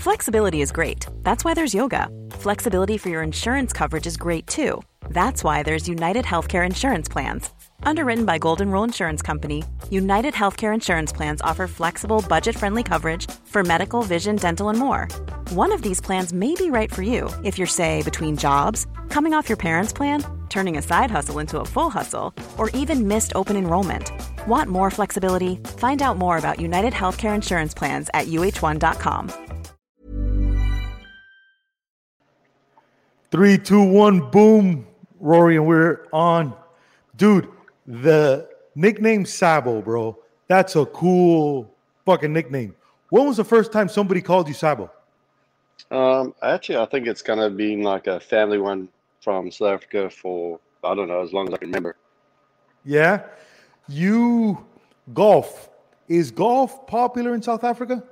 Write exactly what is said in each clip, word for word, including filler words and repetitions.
Flexibility is great. That's why there's yoga. Flexibility for your insurance coverage is great too. That's why there's United Healthcare Insurance Plans. Underwritten by Golden Rule Insurance Company, United Healthcare Insurance Plans offer flexible, budget-friendly coverage for medical, vision, dental, and more. One of these plans may be right for you if you're, say, between jobs, coming off your parents' plan, turning a side hustle into a full hustle, or even missed open enrollment. Want more flexibility? Find out more about United Healthcare Insurance Plans at U H one dot com. Three, two, one, boom, Rory, and we're on. Dude, the nickname Sabo, bro, that's a cool fucking nickname. When was the first time somebody called you Sabo? Um, actually, I think it's kind of been like a family one from South Africa for, I don't know, as long as I can remember. Yeah? You, golf. Is golf popular in South Africa?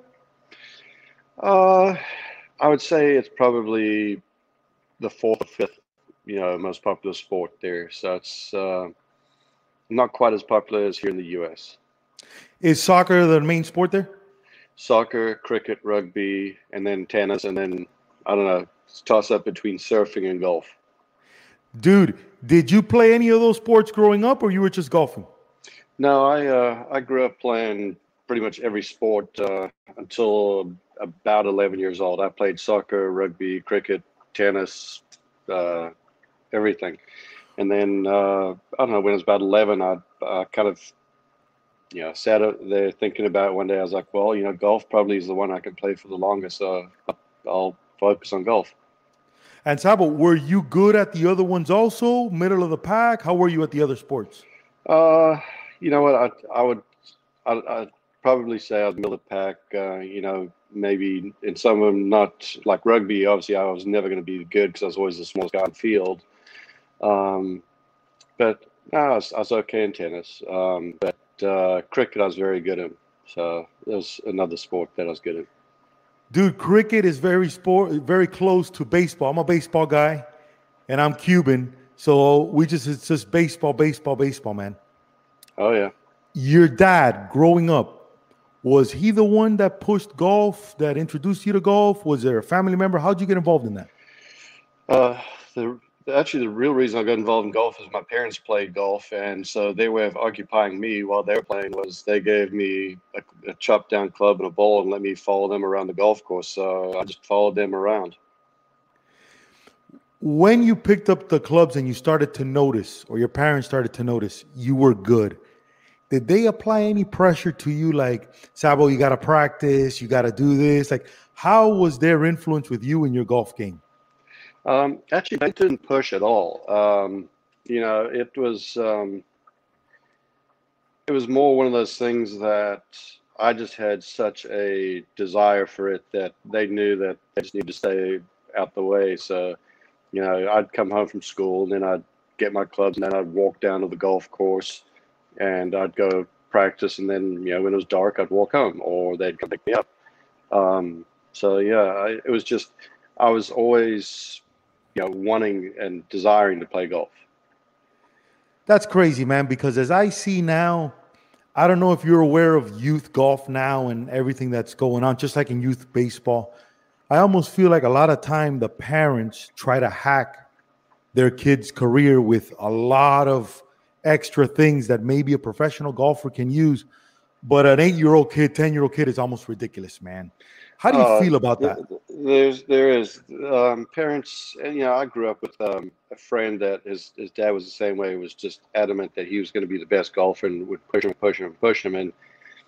Uh, I would say it's probably the fourth or fifth, you know, most popular sport there. So it's uh, not quite as popular as here in the U S. Is soccer the main sport there? Soccer, cricket, rugby, and then tennis, and then, I don't know, toss up between surfing and golf. Dude, did you play any of those sports growing up, or you were just golfing? No, I uh, I grew up playing pretty much every sport uh, until about eleven years old. I played soccer, rugby, cricket, tennis, uh, everything. And then, uh, I don't know, when I was about eleven, I uh, kind of, you know, sat there thinking about it one day. I was like, well, you know, golf probably is the one I can play for the longest, so I'll focus on golf. And Sabo, were you good at the other ones also? Middle of the pack? How were you at the other sports? Uh, you know what, I, I would I, I'd probably say I was middle of the pack, uh, you know, maybe in some of them, not like rugby. Obviously, I was never going to be good because I was always the smallest guy on the field. Um, but no, I was, I was okay in tennis. Um, but uh, cricket, I was very good in. So it was another sport that I was good at. Dude, cricket is very sport, very close to baseball. I'm a baseball guy, and I'm Cuban, so we just it's just baseball, baseball, baseball, man. Oh yeah. Your dad, growing up, was he the one that pushed golf, that introduced you to golf? Was there a family member? How'd you get involved in that? Uh, the actually the real reason I got involved in golf is my parents played golf, and so their way of occupying me while they were playing was they gave me a, a chopped down club and a ball and let me follow them around the golf course. So I just followed them around. When you picked up the clubs and you started to notice, or your parents started to notice, you were good, did they apply any pressure to you like, Sabo, you got to practice, you got to do this? Like, how was their influence with you in your golf game? Um, actually, they didn't push at all. Um, you know, it was um, it was more one of those things that I just had such a desire for it that they knew that they just needed to stay out the way. So, you know, I'd come home from school and then I'd get my clubs and then I'd walk down to the golf course and I'd go practice. And then, you know, when it was dark, I'd walk home or they'd come pick me up. Um, so, yeah, I, it was just, I was always, you know, wanting and desiring to play golf. That's crazy, man, because as I see now, I don't know if you're aware of youth golf now and everything that's going on, just like in youth baseball. I almost feel like a lot of time the parents try to hack their kid's career with a lot of extra things that maybe a professional golfer can use. But an eight-year-old kid, ten-year-old kid is almost ridiculous, man. How do you uh, feel about that? There's, there is. Um, parents, and, you know, I grew up with um, a friend that his, his dad was the same way. He was just adamant that he was going to be the best golfer and would push him, push him, push him. And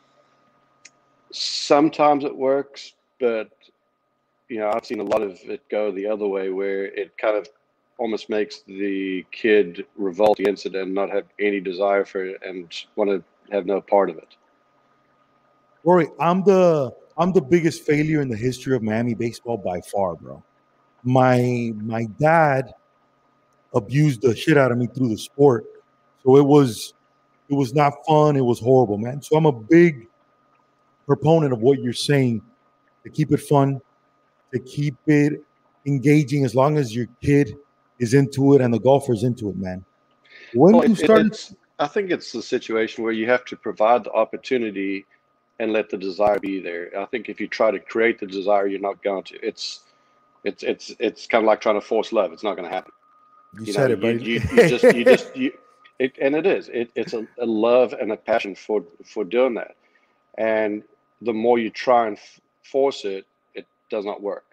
sometimes it works, but, you know, I've seen a lot of it go the other way where it kind of almost makes the kid revolt against it and not have any desire for it and want to have no part of it. Rory, I'm the I'm the biggest failure in the history of Miami baseball by far, bro. My my dad abused the shit out of me through the sport, so it was it was not fun. It was horrible, man. So I'm a big proponent of what you're saying, to keep it fun, to keep it engaging, as long as your kid is into it and the golfer's into it, man. When well, you it, started, I think it's the situation where you have to provide the opportunity and let the desire be there. I think if you try to create the desire, you're not going to. It's it's it's it's kind of like trying to force love. It's not going to happen. You, You said know, it, buddy. you, you, you just you just you it, and it is. It, it's a, a love and a passion for for doing that. And the more you try and f- force it, it does not work.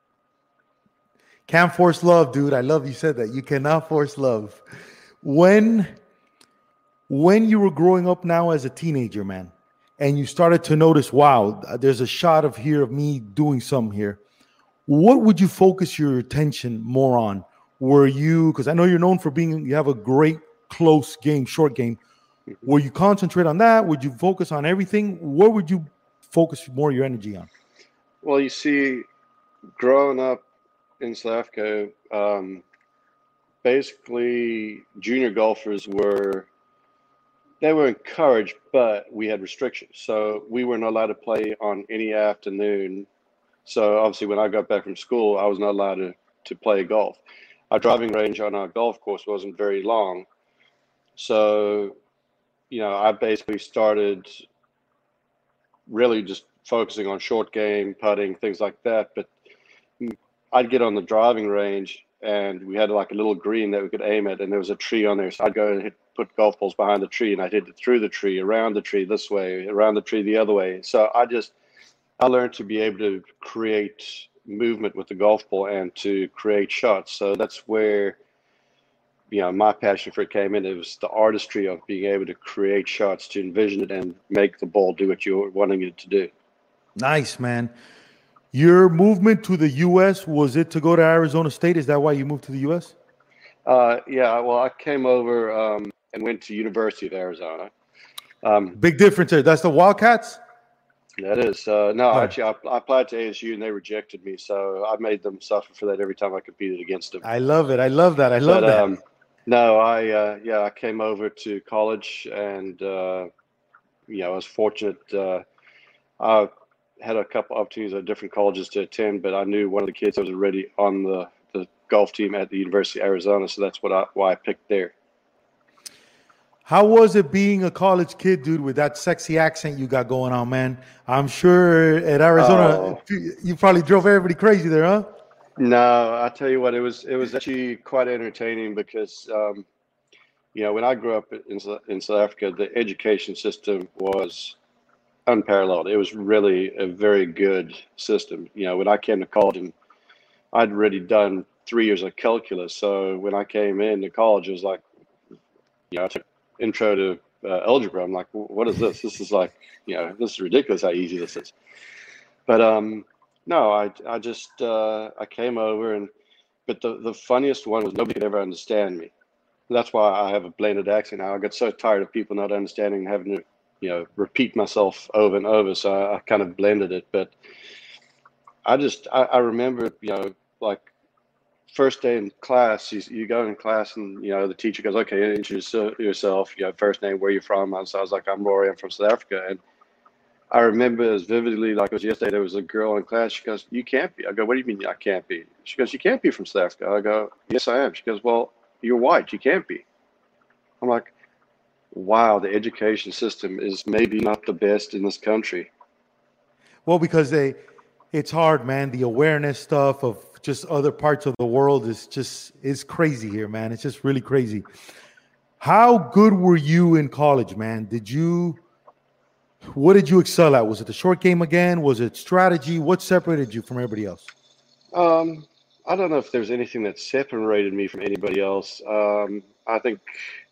Can't force love, dude. I love you said that. You cannot force love. When when you were growing up now as a teenager, man, and you started to notice, wow, there's a shot of here of me doing something here. What would you focus your attention more on? Were you, because I know you're known for being, you have a great close game, short game. Were you concentrate on that? Would you focus on everything? What would you focus more of your energy on? Well, you see, growing up in South Africa, um, basically junior golfers were, they were encouraged, but we had restrictions. So we were not allowed to play on any afternoon. So obviously when I got back from school, I was not allowed to, to play golf. Our driving range on our golf course wasn't very long. So, you know, I basically started really just focusing on short game, putting, things like that. But I'd get on the driving range and we had like a little green that we could aim at, and there was a tree on there. So I'd go and hit, put golf balls behind the tree, and I'd hit it through the tree, around the tree this way, around the tree the other way. So I just, I learned to be able to create movement with the golf ball and to create shots. So that's where, you know, my passion for it came in. It was the artistry of being able to create shots, to envision it and make the ball do what you're wanting it to do. Nice, man. Your movement to the U S, was it to go to Arizona State? Is that why you moved to the U S? Uh, yeah, well, I came over um, and went to University of Arizona. Um, Big difference there. That's the Wildcats? That is. Uh, no, Oh. actually, I, I applied to A S U and they rejected me. So I made them suffer for that every time I competed against them. I love it. I love that. I love But, that. um, no, I, uh, yeah, I came over to college and, uh, you know, I was fortunate. Uh, I had a couple opportunities at different colleges to attend, but I knew one of the kids that was already on the, the golf team at the University of Arizona. So that's what I, why I picked there. How was it being a college kid, dude, with that sexy accent you got going on, man? I'm sure at Arizona, Oh. you probably drove everybody crazy there, huh? No, I tell you what, it was it was actually quite entertaining because, um, you know, when I grew up in in South Africa, the education system was unparalleled. It was really a very good system. You know, when I came to college, and I'd already done three years of calculus, so when I came into college, it was like, you know, I took intro to uh, algebra. I'm like, what is this? This is like, you know, this is ridiculous how easy this is. But um. No, I I just uh, I came over, and but the, the funniest one was nobody could ever understand me. That's why I have a blended accent now. I got so tired of people not understanding and having to, you know, repeat myself over and over. So I, I kind of blended it. But I just I, I remember, you know, like first day in class, you, you go in class and, you know, the teacher goes, okay, introduce yourself, you know, first name, where you're from. And so I was like, I'm Rory, I'm from South Africa. And I remember as vividly like it was yesterday, there was a girl in class. She goes, you can't be. I go, what do you mean I can't be? She goes, you can't be from South Africa. I go, yes, I am. She goes, well, you're white. You can't be. I'm like, wow, the education system is maybe not the best in this country. Well, because they, it's hard, man. The awareness stuff of just other parts of the world is just, is crazy here, man. It's just really crazy. How good were you in college, man? Did you... What did you excel at? Was it the short game again? Was it strategy? What separated you from everybody else? Um, I don't know if there's anything that separated me from anybody else. Um, I think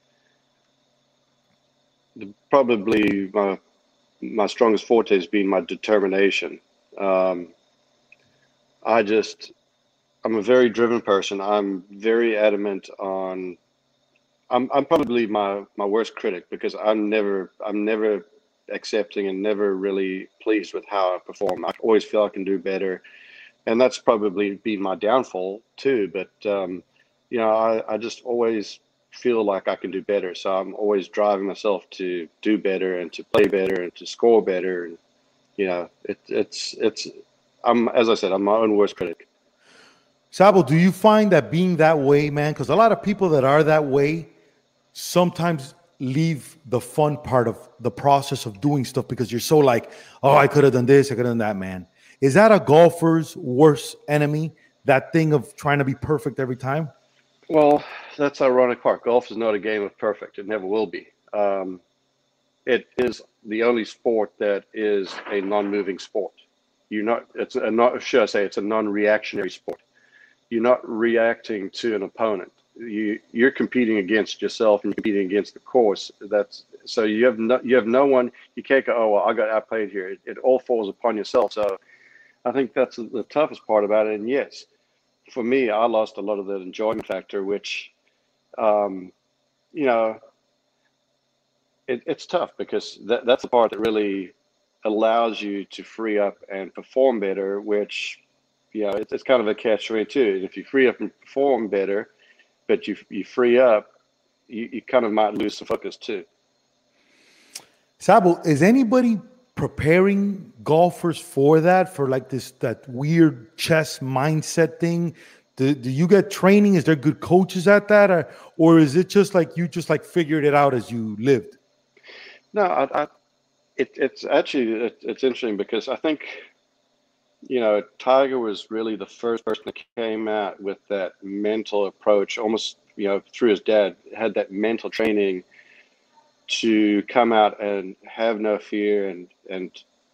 the, probably my my strongest forte has been my determination. Um, I just, I'm a very driven person. I'm very adamant on. I'm I'm probably my my worst critic because I'm never I'm never. accepting and never really pleased with how I perform. I always feel I can do better, and that's probably been my downfall too. But um, you know, I, I just always feel like I can do better, so I'm always driving myself to do better and to play better and to score better. And you know, it, it's it's I'm as I said, I'm my own worst critic. Sabo, do you find that being that way, man? Because a lot of people that are that way sometimes leave the fun part of the process of doing stuff because you're so like, oh, I could have done this, I could have done that, man. Is that a golfer's worst enemy, that thing of trying to be perfect every time? Well, that's ironic part. Golf is not a game of perfect. It never will be. Um, it is the only sport that is a non-moving sport. You're not, it's a not, should I say, it's a non-reactionary sport. You're not reacting to an opponent. You, you're competing against yourself and you're competing against the course. That's so you have no, you have no one. You can't go, oh, well, I got outplayed here. It, it all falls upon yourself. So I think that's the toughest part about it. And yes, for me, I lost a lot of that enjoyment factor, which, um, you know, it, it's tough because that, that's the part that really allows you to free up and perform better, which, you know, it, it's kind of a catch twenty-two. If you free up and perform better, but you you free up, you, you kind of might lose some focus too. Sabo, is anybody preparing golfers for that, for like this, that weird chess mindset thing? Do, do you get training? Is there good coaches at that? Or, or is it just like you just like figured it out as you lived? No, I, I it, it's actually, it, it's interesting because I think, you know, Tiger was really the first person that came out with that mental approach, almost, you know, through his dad, had that mental training to come out and have no fear and, and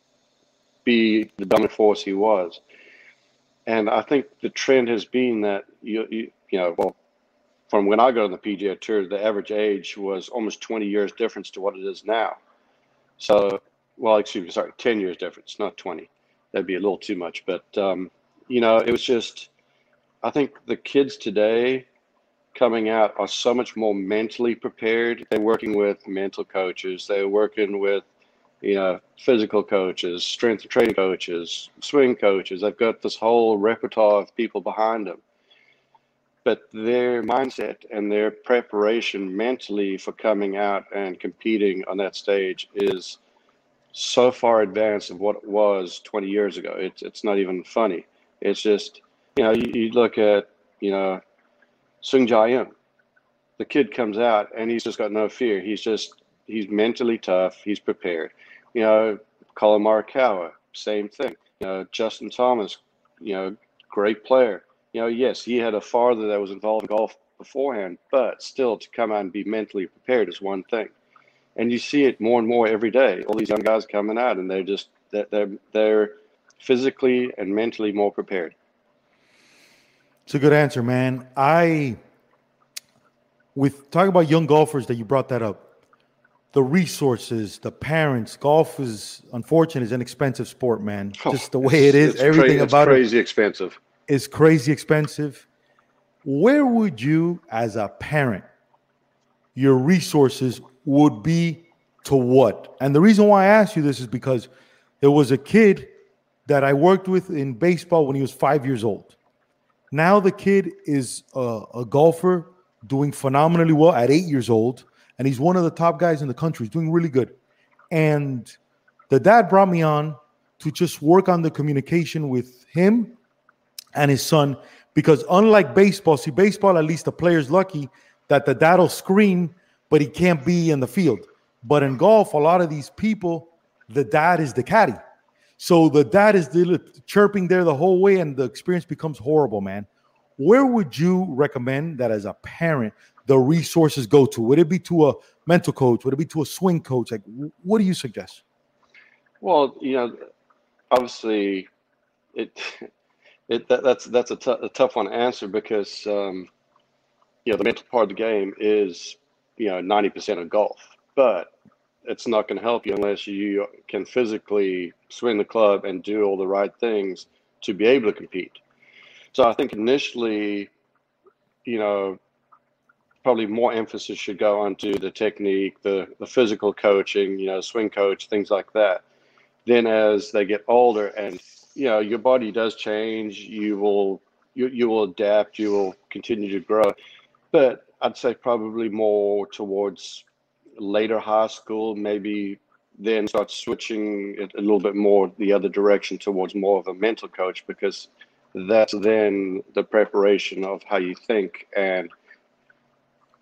be the dominant force he was. And I think the trend has been that, you, you, you know, well, from when I got on the P G A Tour, the average age was almost twenty years difference to what it is now. So, well, excuse me, sorry, ten years difference, not twenty. That'd be a little too much. But, um, you know, it was just, I think the kids today coming out are so much more mentally prepared. They're working with mental coaches. They're working with, you know, physical coaches, strength and training coaches, swing coaches. They've got this whole repertoire of people behind them. But their mindset and their preparation mentally for coming out and competing on that stage is so far advanced of what it was twenty years ago. It's it's not even funny. It's just, you know, you, you look at, you know, Sung Jae-im. The kid comes out and he's just got no fear. He's just, he's mentally tough. He's prepared. You know, Colin Morikawa, same thing. You know, Justin Thomas, you know, great player. You know, yes, he had a father that was involved in golf beforehand, but still to come out and be mentally prepared is one thing. And you see it more and more every day. All these young guys coming out, and they're just they're they're physically and mentally more prepared. It's a good answer, man. I, with talking about young golfers that you brought that up, the resources, the parents, golf is, unfortunately, is an expensive sport, man. Oh, just the way it is, everything cra- about it's crazy it expensive. is crazy expensive. Where would you, as a parent, your resources would be to what? And the reason why I ask you this is because there was a kid that I worked with in baseball when he was five years old. Now the kid is a, a golfer doing phenomenally well at eight years old, and he's one of the top guys in the country. He's doing really good. And the dad brought me on to just work on the communication with him and his son, because unlike baseball, see, baseball, at least the player's lucky that the dad will scream, but he can't be in the field. But in golf, a lot of these people, the dad is the caddy. So the dad is chirping there the whole way, and the experience becomes horrible, man. Where would you recommend that as a parent the resources go to? Would it be to a mental coach? Would it be to a swing coach? Like, what do you suggest? Well, you know, obviously, it it that, that's that's a, t- a tough one to answer because um, you know, the mental part of the game is, you know, ninety percent of golf, but it's not going to help you unless you can physically swing the club and do all the right things to be able to compete. So I think initially, you know, probably more emphasis should go onto the technique, the, the physical coaching, you know, swing coach, things like that. Then as they get older and, you know, your body does change, you will, you, you will adapt, you will continue to grow. But I'd say probably more towards later high school, maybe then start switching it a little bit more the other direction towards more of a mental coach, because that's then the preparation of how you think and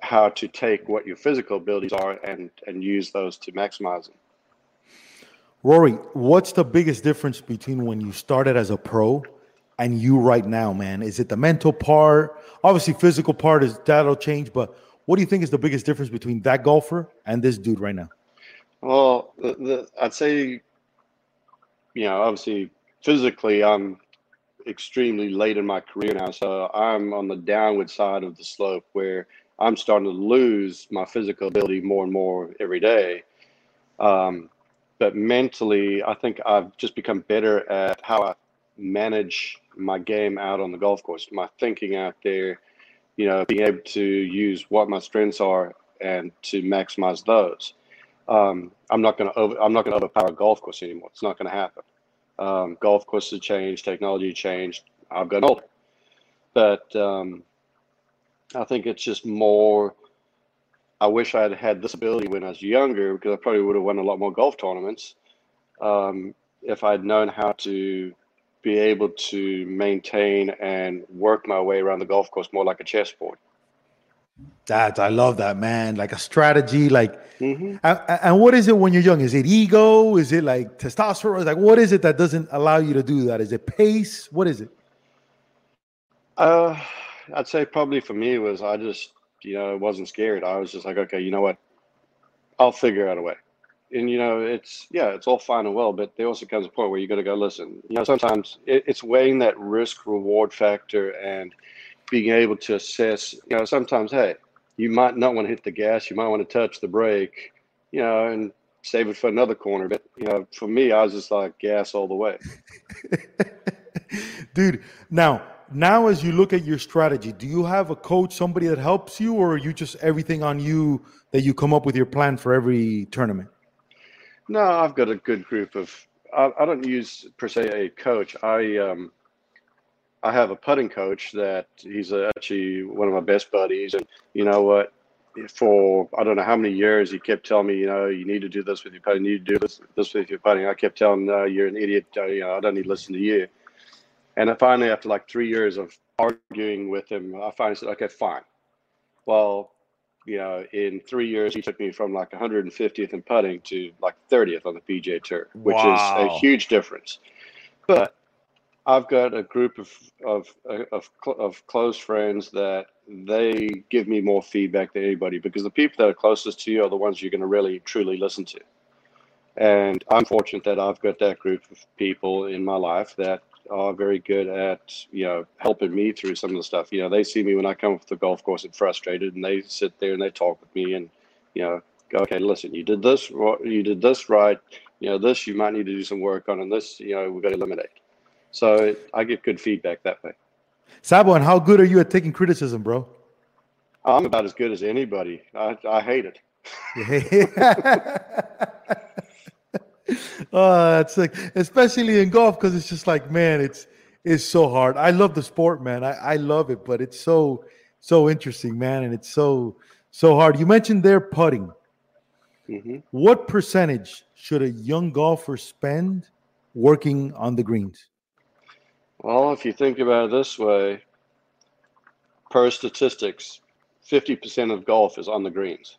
how to take what your physical abilities are and and use those to maximize them. Rory, what's the biggest difference between when you started as a pro and you right now, man? Is it the mental part? Obviously, physical part is that'll change, but what do you think is the biggest difference between that golfer and this dude right now? Well, the, the, I'd say, you know, obviously, physically, I'm extremely late in my career now, so I'm on the downward side of the slope where I'm starting to lose my physical ability more and more every day. Um, but mentally, I think I've just become better at how I manage my game out on the golf course, my thinking out there, you know, being able to use what my strengths are and to maximize those. Um, I'm not going to over, I'm not going to overpower a golf course anymore. It's not going to happen. Um, golf courses changed, technology changed. I've gotten older, but um, I think it's just more. I wish I had had this ability when I was younger, because I probably would have won a lot more golf tournaments um, if I'd known how to be able to maintain and work my way around the golf course more like a chessboard. That I love that, man. Like a strategy, like. Mm-hmm. And, and what is it when you're young? Is it ego? Is it like testosterone? Like, what is it that doesn't allow you to do that? Is it pace? What is it? Uh, I'd say probably for me was I just, you know, wasn't scared. I was just like, okay, you know what? I'll figure out a way. And, you know, it's, yeah, it's all fine and well, but there also comes a point where you got to go, listen, you know, sometimes it, it's weighing that risk reward factor and being able to assess, you know, sometimes, hey, you might not want to hit the gas. You might want to touch the brake, you know, and save it for another corner. But, you know, for me, I was just like gas all the way. Dude, now, now as you look at your strategy, do you have a coach, somebody that helps you, or are you just everything on you that you come up with your plan for every tournament? No, I've got a good group of, I, I don't use per se a coach. I, um, I have a putting coach that he's actually one of my best buddies. And you know what, for, I don't know how many years he kept telling me, you know, you need to do this with your putting, you need to do this, this with your putting. I kept telling him, no, you're an idiot. Uh, you know, I don't need to listen to you. And I finally, after like three years of arguing with him, I finally said, okay, fine. Well, you know, in three years, he took me from like one hundred fiftieth in putting to like thirtieth on the P G A Tour, which Wow. is a huge difference. But I've got a group of, of, of, of close friends that they give me more feedback than anybody, because the people that are closest to you are the ones you're going to really, truly listen to. And I'm fortunate that I've got that group of people in my life that are very good at, you know, helping me through some of the stuff. You know, they see me when I come off the golf course and frustrated, and they sit there and they talk with me and, you know, go, okay, listen, you did this, you did this right. You know, this you might need to do some work on, and this, you know, we've got to eliminate. So I get good feedback that way. Sabo, and how good are you at taking criticism, bro? I'm about as good as anybody. I, I hate it. Oh, it's like, especially in golf, because it's just like, man, it's it's so hard. I love the sport, man. I, I love it, but it's so so interesting, man, and it's so so hard. You mentioned their putting. Mm-hmm. What percentage should a young golfer spend working on the greens? Well, if you think about it this way, per statistics, fifty percent of golf is on the greens.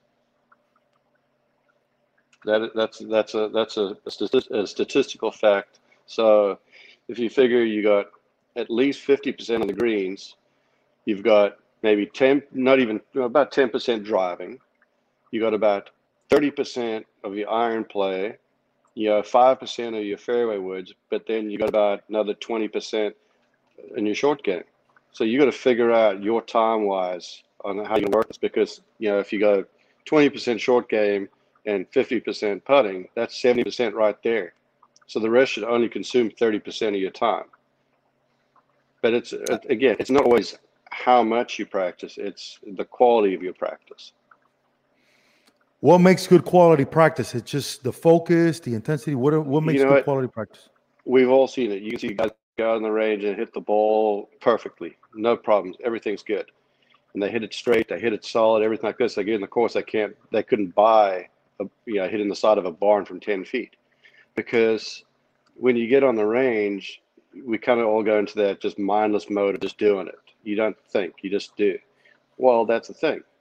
That that's that's a that's a, a statistical fact. So, if you figure you got at least fifty percent of the greens, you've got maybe ten, not even about ten percent driving. You got about thirty percent of your iron play. You have five percent of your fairway woods, but then you got about another twenty percent in your short game. So you got to figure out your time wise on how you work this, because you know if you go twenty percent short game and fifty percent putting, that's seventy percent right there. So the rest should only consume thirty percent of your time. But it's, again, it's not always how much you practice, it's the quality of your practice. What makes good quality practice? It's just the focus, the intensity. What what makes you know good what? quality practice? We've all seen it. You can see guys go out on the range and hit the ball perfectly, no problems, everything's good, and they hit it straight, they hit it solid, everything like this. They get in the course, they can't, they couldn't buy, a, you know, hitting the side of a barn from ten feet, because when you get on the range, we kind of all go into that just mindless mode of just doing it. You don't think, you just do. Well, that's the thing.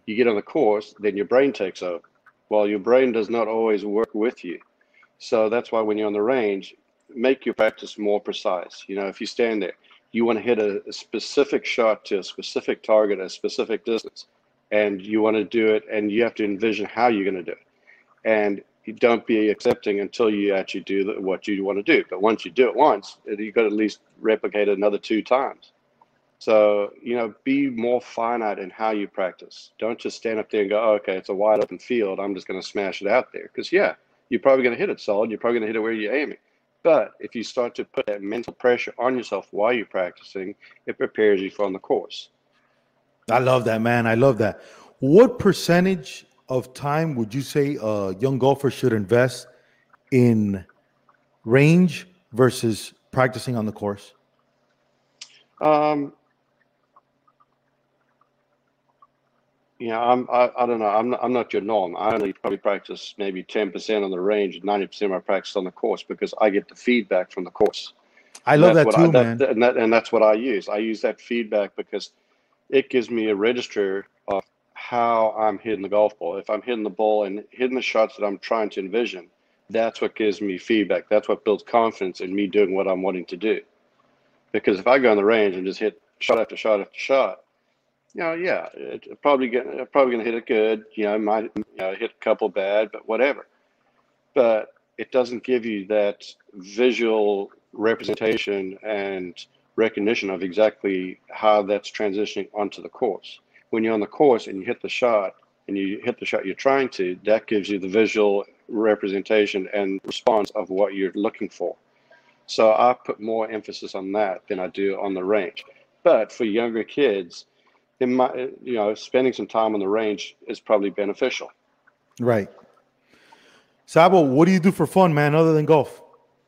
You get on the course, then your brain takes over. Well, your brain does not always work with you. So that's why when you're on the range, make your practice more precise. You know, if you stand there, you want to hit a, a specific shot to a specific target, a specific distance, and you want to do it, and you have to envision how you're going to do it. And you don't be accepting until you actually do the, what you want to do. But once you do it once, you've got to at least replicate it another two times. So, you know, be more finite in how you practice. Don't just stand up there and go, oh, okay, it's a wide open field, I'm just going to smash it out there. Because, yeah, you're probably going to hit it solid. You're probably going to hit it where you're aiming. But if you start to put that mental pressure on yourself while you're practicing, it prepares you for on the course. I love that, man. I love that. What percentage of time would you say a young golfer should invest in range versus practicing on the course? Um, you know, I'm, I, I don't know. I'm not, I'm not your norm. I only probably practice maybe ten percent on the range and ninety percent of my practice on the course because I get the feedback from the course. I And love that's that what too, I, that, man. and, that, and that's what I use. I use that feedback because it gives me a register of how I'm hitting the golf ball. If I'm hitting the ball and hitting the shots that I'm trying to envision, that's what gives me feedback. That's what builds confidence in me doing what I'm wanting to do. Because if I go on the range and just hit shot after shot after shot, you know, yeah, it, it probably get, probably going to hit it good. You know, might you know, hit a couple bad, but whatever. But it doesn't give you that visual representation and recognition of exactly how that's transitioning onto the course. When you're on the course and you hit the shot and you hit the shot you're trying to, that gives you the visual representation and response of what you're looking for. So I put more emphasis on that than I do on the range. But for younger kids, it might, you know, spending some time on the range is probably beneficial. Right. Sabo, what do you do for fun, man, other than golf?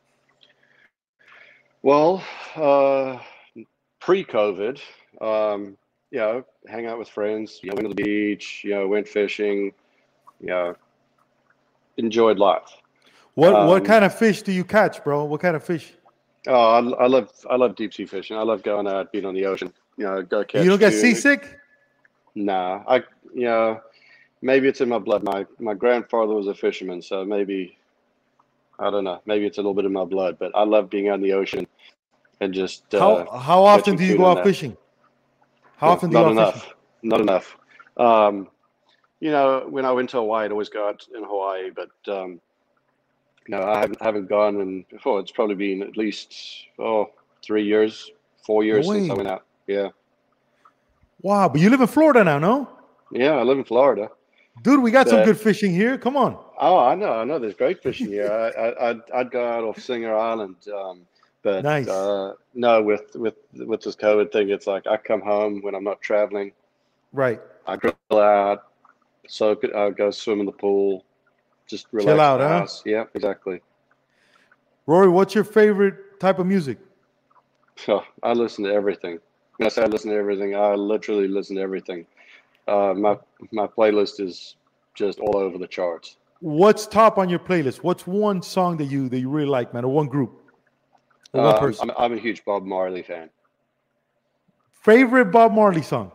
Well, uh, pre-COVID, um, you know, hang out with friends, you know, went to the beach, you know, went fishing, you know, enjoyed life. What Um, what kind of fish do you catch, bro? What kind of fish? Oh, I, I love I love deep sea fishing. I love going out, being on the ocean. You know, go catch. You don't get tuna. seasick? Nah, I you know, maybe it's in my blood. My my grandfather was a fisherman, so maybe I don't know. Maybe it's a little bit in my blood. But I love being out in the ocean and just uh, How how often catching do you tuna go and out that. fishing? How Yeah, often do you not go out enough. fishing? Not enough. Um, you know, when I went to Hawaii, I'd always go out in Hawaii, but um, no, I haven't haven't gone in. Oh, it's probably been at least oh three years, four No years since I way. went out. Yeah, Wow, but you live in Florida now, no? yeah. I live in Florida, Dude, we got some but good fishing here. Come on. oh, I know, I know. There's great fishing here. I, I I'd, I'd go out off Singer Island, um, but Nice. uh, no, with with with this COVID thing, it's like I come home when I'm not traveling. Right. I grill out, soak it. I go swim in the pool, just Chill relax out, at the huh? house. Yeah, exactly. Rory, what's your favorite type of music? So I listen to everything. When I say I listen to everything, I literally listen to everything. Uh, my my playlist is just all over the charts. What's top on your playlist? What's one song that you that you really like, man, or one group? Or one Um, person? I'm I'm a huge Bob Marley fan. Favorite Bob Marley song?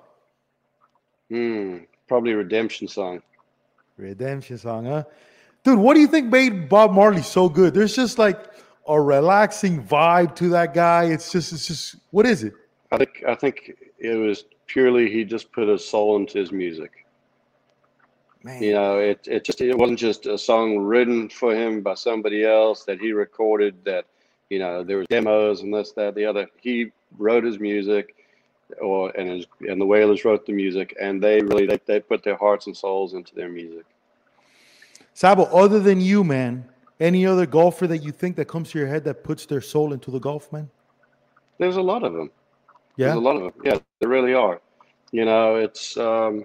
Hmm, probably Redemption Song. Redemption song, huh? Dude, what do you think made Bob Marley so good? There's just like a relaxing vibe to that guy. It's just, it's just, what is it? I think I think it was purely he just put his soul into his music. Man. You know, it it just it wasn't just a song written for him by somebody else that he recorded. That you know there was demos and this that the other. He wrote his music, or and his and the Wailers wrote the music, and they really they, they put their hearts and souls into their music. Sabo, other than you, man, any other golfer that you think that comes to your head that puts their soul into the golf, man? There's a lot of them. Yeah. There's a lot of them. Yeah, there really are. You know, it's um,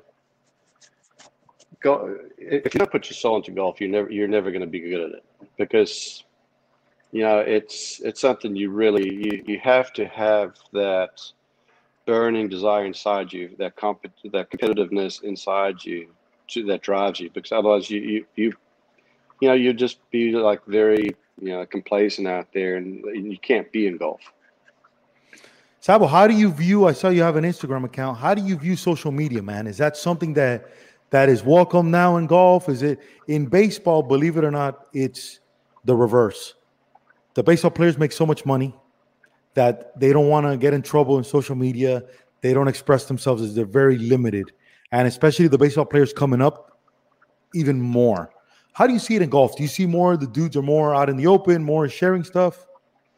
go, if you don't put your soul into golf, you're never you're never going to be good at it because you know it's it's something you really you, you have to have that burning desire inside you, that comp that competitiveness inside you to, that drives you, because otherwise you you you you know you just be like very you know complacent out there, and you can't be in golf. Sabo, how do you view? I saw you have an Instagram account. How do you view social media, man? Is that something that that is welcome now in golf? Is it in baseball? Believe it or not, it's the reverse. The baseball players make so much money that they don't want to get in trouble in social media. They don't express themselves as they're very limited, and especially the baseball players coming up, even more. How do you see it in golf? Do you see more the dudes are more out in the open, more sharing stuff?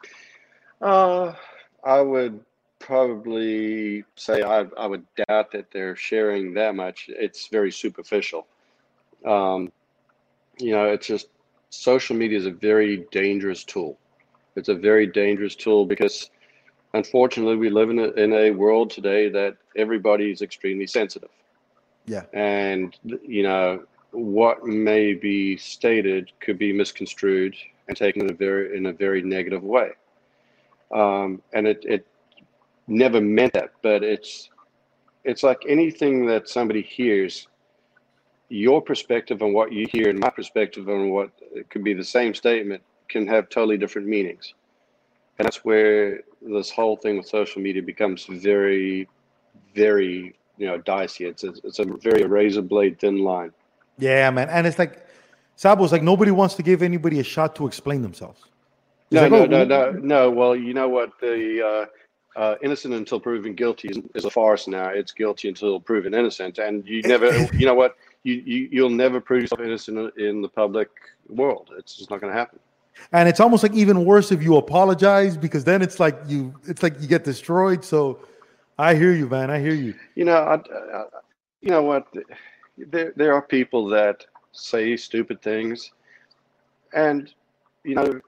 Uh, I would probably say I, I would doubt that they're sharing that much. It's very superficial. Um, you know, it's just social media is a very dangerous tool. It's a very dangerous tool because, unfortunately, we live in a, in a world today that everybody is extremely sensitive. Yeah. And, you know, what may be stated could be misconstrued and taken in a very, in a very negative way. Um, and it, it never meant that, but it's it's like anything that somebody hears, your perspective on what you hear and my perspective on what it could be the same statement can have totally different meanings. And that's where this whole thing with social media becomes very, very, you know, dicey. It's a, it's a very razor blade thin line. Yeah, man. And it's like, Sabo's like, nobody wants to give anybody a shot to explain themselves. No, like, no, oh, no, no, no. Well, you know what? The uh, uh, innocent until proven guilty is, is a farce now. It's guilty until proven innocent. And you never, you know what? You, you, you'll never prove yourself innocent in the public world. It's just not going to happen. And it's almost like even worse if you apologize, because then it's like you, it's like you get destroyed. So I hear you, man. I hear you. You know, I, I, you know what? There, there are people that say stupid things, and you know,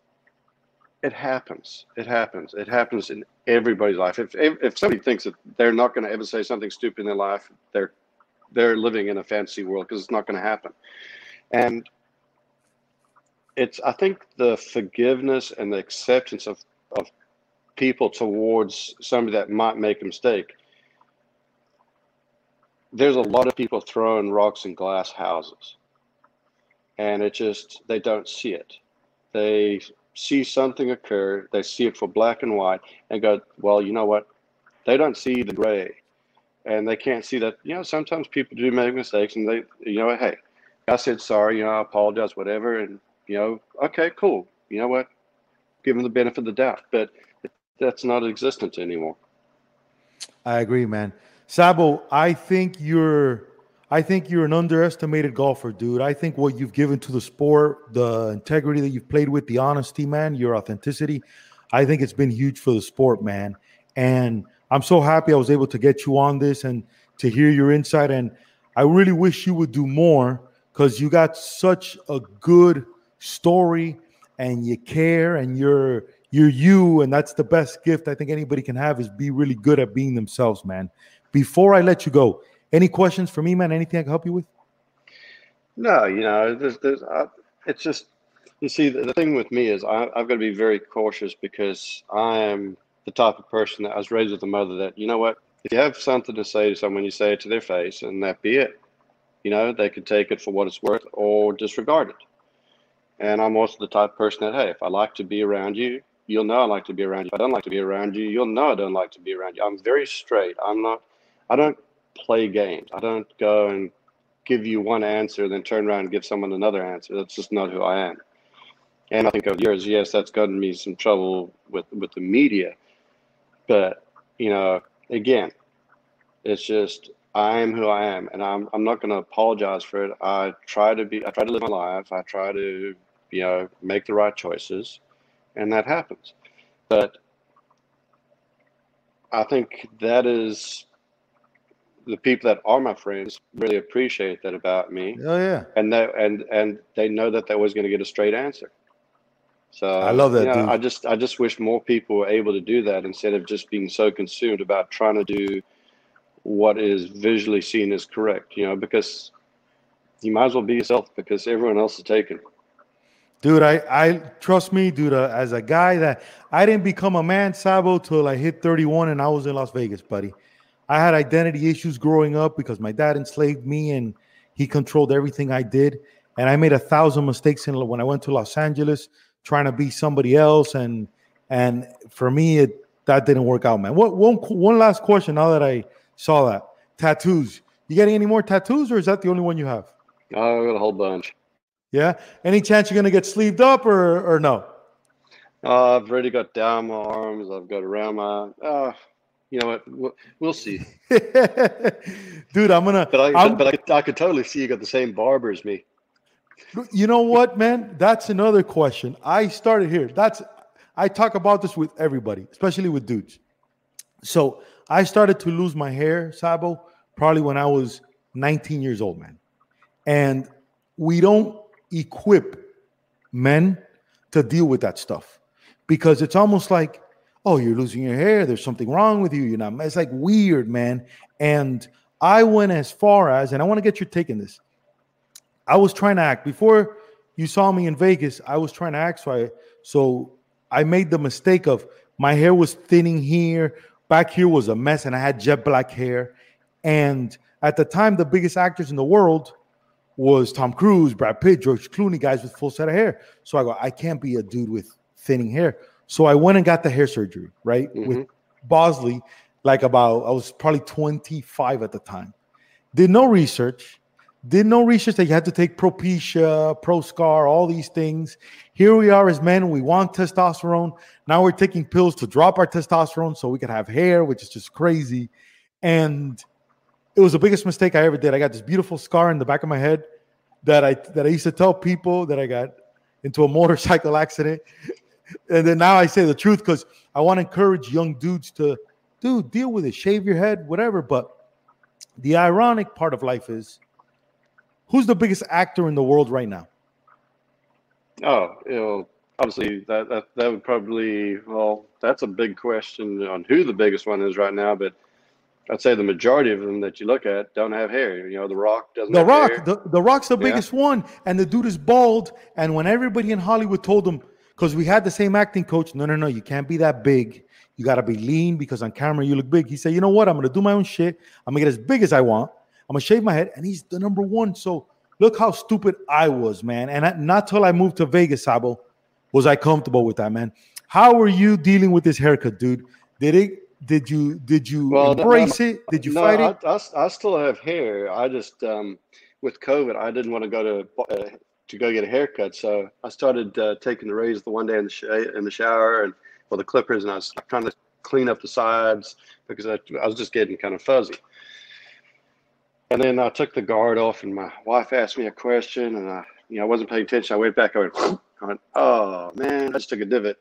it happens. It happens. It happens in everybody's life. If if, if somebody thinks that they're not going to ever say something stupid in their life, they're they're living in a fantasy world, because it's not going to happen. And it's, I think, the forgiveness and the acceptance of of people towards somebody that might make a mistake. There's a lot of people throwing rocks in glass houses, and it just, they don't see it. They see something occur, they see it for black and white, and go, well, you know what? They don't see the gray, and they can't see that, you know, sometimes people do make mistakes, and they, you know, hey, I said sorry, you know, I apologize, whatever, and, you know, okay, cool. You know what? Give them the benefit of the doubt, but that's not existent anymore. I agree, man. Sabo, I think you're I think you're an underestimated golfer, dude. I think what you've given to the sport, the integrity that you've played with, the honesty, man, your authenticity, I think it's been huge for the sport, man. And I'm so happy I was able to get you on this and to hear your insight. And I really wish you would do more, because you got such a good story and you care, and you're you're you, and that's the best gift I think anybody can have, is be really good at being themselves, man. Before I let you go, any questions for me, man? Anything I can help you with? No, you know, there's, there's, uh, it's just, you see, the, the thing with me is I, I've got to be very cautious, because I am the type of person that I was raised with a mother that, you know what, if you have something to say to someone, you say it to their face, and that be it. You know, they could take it for what it's worth or disregard it. And I'm also the type of person that, hey, if I like to be around you, you'll know I like to be around you. If I don't like to be around you, you'll know I don't like to be around you. I'm very straight. I'm not, I don't play games. I don't go and give you one answer, then turn around and give someone another answer. That's just not who I am. And I think over the years, yes, that's gotten me some trouble with, with the media. But, you know, again, it's just, I am who I am, and I'm I'm not going to apologize for it. I try to be, I try to live my life. I try to, you know, make the right choices, and that happens. But I think that is, the people that are my friends really appreciate that about me. Oh yeah, and they and and they know that they're always going to get a straight answer. So I love that, you know, dude. I just I just wish more people were able to do that, instead of just being so consumed about trying to do what is visually seen as correct. You know, because you might as well be yourself, because everyone else is taken. Dude, I, I trust me, dude, uh, as a guy that I didn't become a man, Sabo, till I hit thirty-one and I was in Las Vegas, buddy. I had identity issues growing up because my dad enslaved me and he controlled everything I did. And I made a thousand mistakes in, when I went to Los Angeles trying to be somebody else. And and for me, it that didn't work out, man. What one one last question now that I saw that. Tattoos. You getting any more tattoos, or is that the only one you have? Oh, I got a whole bunch. Yeah. Any chance you're gonna get sleeved up or or no? Uh, I've already got down my arms. I've got around my. Uh, you know what? We'll, we'll see. Dude, I'm gonna. But I, I'm, but I, could- I could totally see you got the same barber as me. You know what, man? That's another question. I started here. That's I talk about this with everybody, especially with dudes. So I started to lose my hair, Sabo, probably when I was nineteen years old, man. And we don't equip men to deal with that stuff because it's almost like, oh, you're losing your hair. There's something wrong with you. You're not. It's like weird, man. And I went as far as, and I want to get your take on this. I was trying to act before you saw me in Vegas. I was trying to act, so I, so I made the mistake of my hair was thinning here, back here was a mess, and I had jet black hair. And at the time, the biggest actors in the world was Tom Cruise, Brad Pitt, George Clooney, guys with full set of hair. So I go, I can't be a dude with thinning hair. So I went and got the hair surgery, right, mm-hmm. with Bosley. Like about, I was probably twenty-five at the time. Did no research. Did no research that you had to take Propecia, Proscar, all these things. Here we are as men. We want testosterone. Now we're taking pills to drop our testosterone so we can have hair, which is just crazy. And it was the biggest mistake I ever did. I got this beautiful scar in the back of my head that I that I used to tell people that I got into a motorcycle accident. And then now I say the truth because I want to encourage young dudes to, dude, deal with it. Shave your head, whatever. But the ironic part of life is, who's the biggest actor in the world right now? Oh, you know, obviously that, that that would probably, well, that's a big question on who the biggest one is right now. But I'd say the majority of them that you look at don't have hair. You know, The Rock doesn't the have Rock, hair. The, the Rock's the Yeah. biggest one. And the dude is bald. And when everybody in Hollywood told him, because we had the same acting coach, no, no, no, you can't be that big. You got to be lean because on camera you look big. He said, you know what? I'm going to do my own shit. I'm going to get as big as I want. I'm going to shave my head. And he's the number one. So look how stupid I was, man. And I, not till I moved to Vegas, Sabo, was I comfortable with that, man. How were you dealing with this haircut, dude? Did it? Did you? Did you Well, embrace no, it? Did you no, fight I, it? I, I still have hair. I just um, with COVID, I didn't want to go to uh, to go get a haircut, so I started uh, taking the razor the one day in the sh- in the shower and well the clippers, and I was trying to clean up the sides because I, I was just getting kind of fuzzy. And then I took the guard off, and my wife asked me a question, and I, you know, I wasn't paying attention. I went back. I went, I went, oh man, I just took a divot.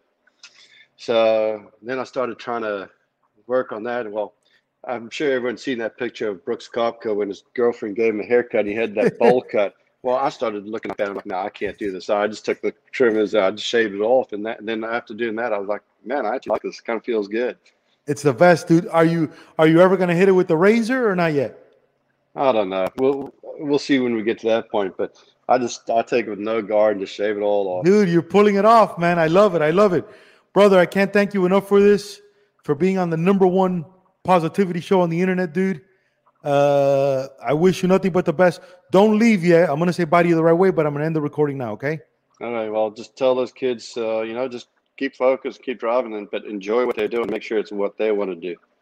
So then I started trying to work on that. Well, I'm sure everyone's seen that picture of Brooks Koepka when his girlfriend gave him a haircut. He had that bowl cut. Well, I started looking at it. I'm like, no, I can't do this. So I just took the trimmers out, I just shaved it off, and that. And then after doing that, I was like, man, I actually like this. It kind of feels good. It's the best, dude. Are you are you ever gonna hit it with the razor or not yet? I don't know. We'll we'll see when we get to that point. But I just I take it with no guard and just shave it all off. Dude, you're pulling it off, man. I love it. I love it, brother. I can't thank you enough for this, for being on the number one positivity show on the internet, dude. Uh, I wish you nothing but the best. Don't leave yet. I'm gonna say bye to you the right way, but I'm gonna end the recording now. Okay? All right. Well, just tell those kids, uh, you know, just keep focused, keep driving, and but enjoy what they're doing. Make sure it's what they want to do.